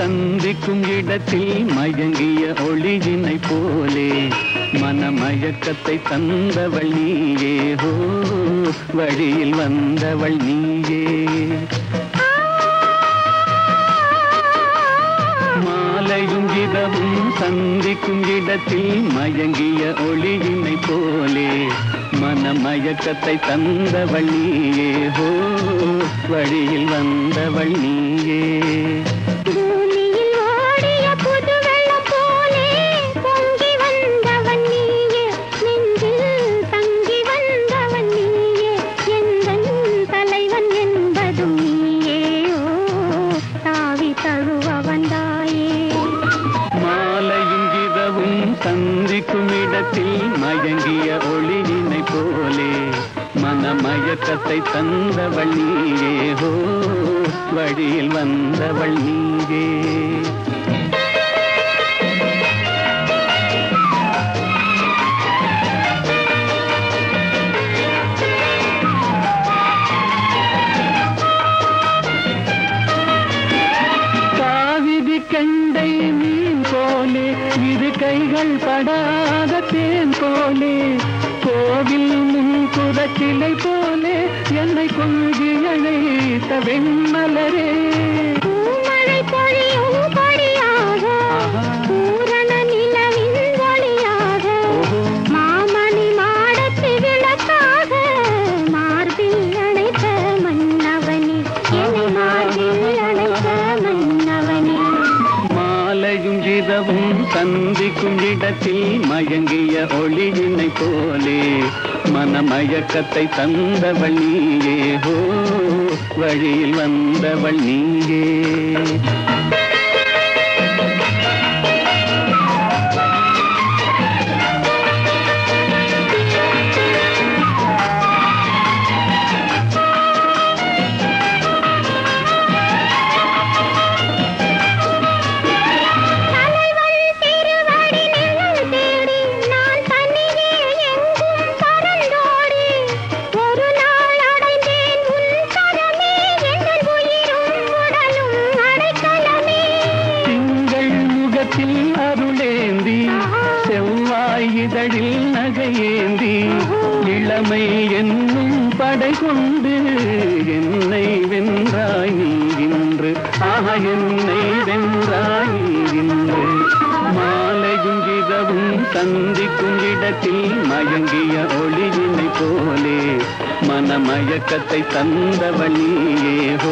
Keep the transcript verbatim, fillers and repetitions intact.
சந்திக்கும் இடத்தில் மயங்கிய ஒளியினை போலே மனமயக்கத்தை தந்தவள் நீயே ஹோ வழியில் வந்தவள் நீயே மாலையும் இரவும் சந்திக்கும் இடத்தில் மயங்கிய ஒளியினை போலே மனமயக்கத்தை தந்தவள் நீயே ஹோ வழியில் வந்தவள் நீயே சந்திக்கும் இடத்தில் மயங்கிய ஒளியினை போலே மனமயக்கத்தை தந்தவள் நீயே ஹோ வழியில் வந்தவள் நீயே காவிரி கண்டை மீன் போலே இரு கைகள் படாத தேன் போலே கோவில் முன்குறச்சிலை போலே என்னை கொள்கி அழைத்த வெண்மலரே மழை பொழியும் பொழியாக பூரண நிலவின் ஒளியாக மாமணி மாடத்து விளக்காக மார்பில் அணைத்த மன்னவனே என்னை மார்பில் அணைத்த மன்னவனே மாலையும் இரவும் சந்திக்கும் இடத்தில் மயங்கிய ஒளியினை போலே மனமயக்கத்தை தந்தவள் நீயே ஹோ வழியில் வந்தவள் நீயே அருளேந்தி செவ்வாய் இதழில் நகையேந்தி இளமை என்னும் படை கொண்டு என்னை வென்றாய் நீ இன்று ஆக என்னை வென்றாய் நீ இன்று மாலையும் இரவும் சந்திக்கும் இடத்தில் மயங்கிய ஒளியினை போலே மனமயக்கத்தை தந்தவள் நீயே